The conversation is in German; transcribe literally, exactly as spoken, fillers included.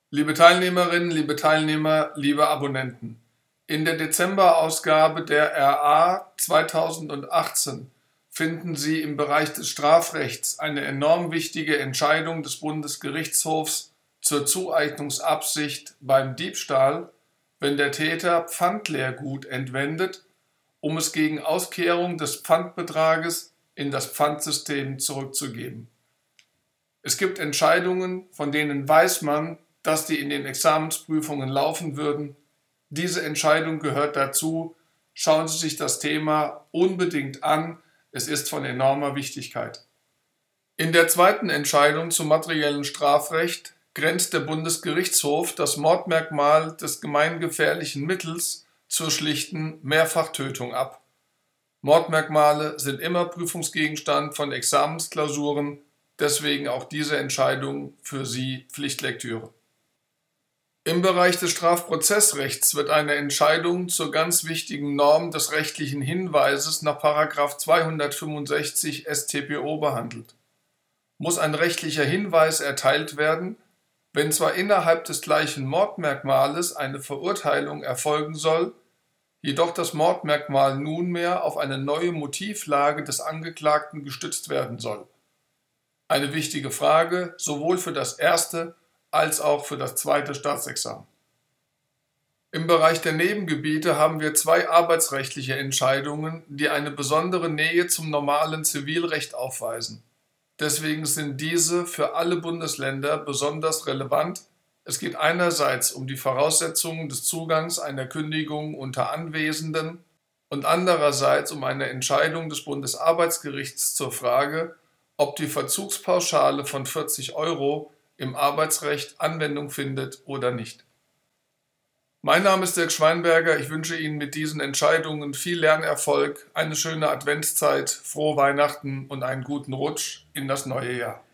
Liebe Teilnehmerinnen, liebe Teilnehmer, liebe Abonnenten, in der Dezemberausgabe der R A zweitausendachtzehn finden Sie im Bereich des Strafrechts eine enorm wichtige Entscheidung des Bundesgerichtshofs zur Zueignungsabsicht beim Diebstahl, wenn der Täter Pfandleergut entwendet, um es gegen Auskehrung des Pfandbetrages in das Pfandsystem zurückzugeben. Es gibt Entscheidungen, von denen weiß man, dass die in den Examensprüfungen laufen würden. Diese Entscheidung gehört dazu. Schauen Sie sich das Thema unbedingt an. Es ist von enormer Wichtigkeit. In der zweiten Entscheidung zum materiellen Strafrecht grenzt der Bundesgerichtshof das Mordmerkmal des gemeingefährlichen Mittels zur schlichten Mehrfachtötung ab. Mordmerkmale sind immer Prüfungsgegenstand von Examensklausuren, deswegen auch diese Entscheidung für Sie Pflichtlektüre. Im Bereich des Strafprozessrechts wird eine Entscheidung zur ganz wichtigen Norm des rechtlichen Hinweises nach Paragraph zweihundertfünfundsechzig S t p o behandelt. Muss ein rechtlicher Hinweis erteilt werden, wenn zwar innerhalb des gleichen Mordmerkmales eine Verurteilung erfolgen soll, jedoch das Mordmerkmal nunmehr auf eine neue Motivlage des Angeklagten gestützt werden soll. Eine wichtige Frage, sowohl für das erste als auch für das zweite Staatsexamen. Im Bereich der Nebengebiete haben wir zwei arbeitsrechtliche Entscheidungen, die eine besondere Nähe zum normalen Zivilrecht aufweisen. Deswegen sind diese für alle Bundesländer besonders relevant. Es geht einerseits um die Voraussetzungen des Zugangs einer Kündigung unter Anwesenden und andererseits um eine Entscheidung des Bundesarbeitsgerichts zur Frage, ob die Verzugspauschale von vierzig Euro im Arbeitsrecht Anwendung findet oder nicht. Mein Name ist Dirk Schweinberger. Ich wünsche Ihnen mit diesen Entscheidungen viel Lernerfolg, eine schöne Adventszeit, frohe Weihnachten und einen guten Rutsch in das neue Jahr.